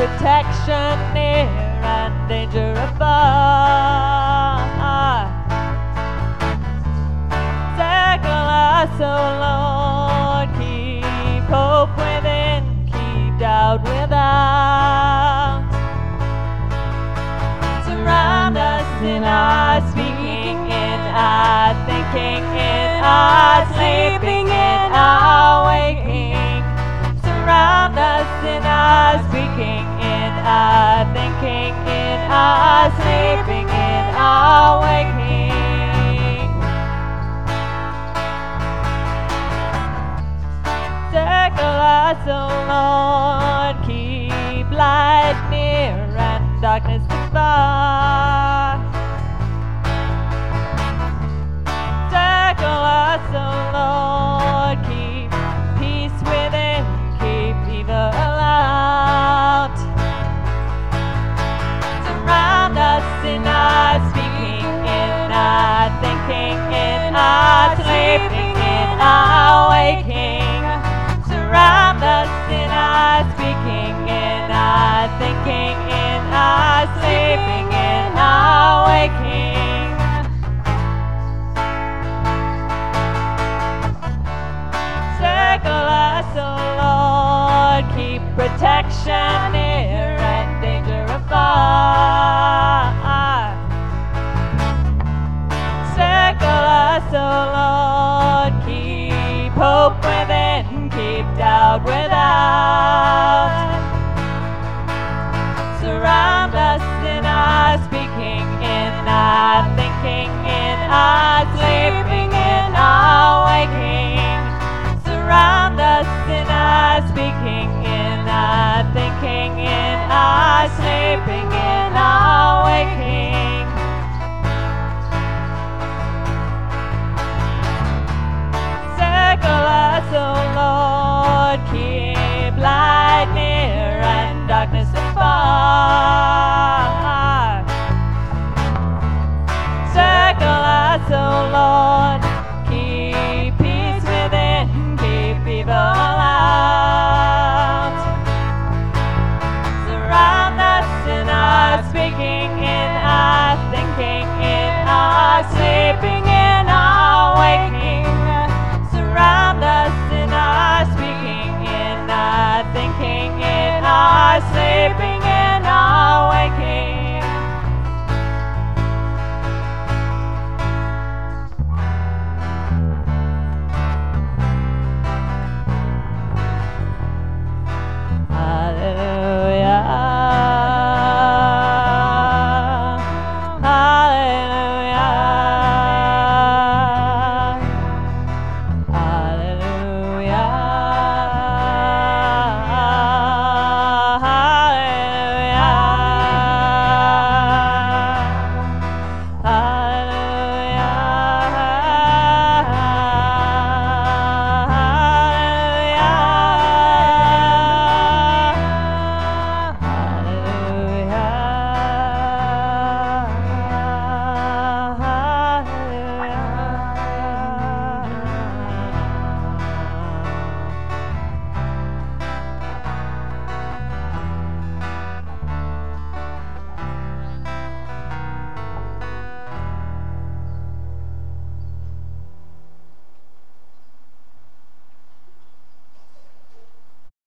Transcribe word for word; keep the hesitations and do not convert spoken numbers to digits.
protection near and danger afar. Tackle us, O Lord, keep hope within, keep doubt without. Surround us in our speaking, in our thinking, in our sleeping, in our waking. Surround us in our speaking, in our thinking, in our sleeping, in our waking. Circle us, O Lord, keep light near and darkness afar. Circle us, O Lord, keep peace within, keep evil out. Surround us in our speaking, in our thinking, in our sleeping, in our waking. Surround us in our speaking, in our thinking, in our sleeping, in our waking. Circle us, O Lord, keep protection near and danger afar. Circle us, O Lord, keep hope within, keep doubt without. Surround us in our speaking, in our thinking, in our sleeping, in our waking. Surround us in our speaking, in our thinking, in our sleeping, in our waking. Circle us, O Lord, keep light near and darkness afar. Circle us, O Lord, keep peace within, keep evil out. Surround us in our speaking, in our thinking, in our sleeping, in our waking. Surround us in our speaking, in our thinking, in our sleeping,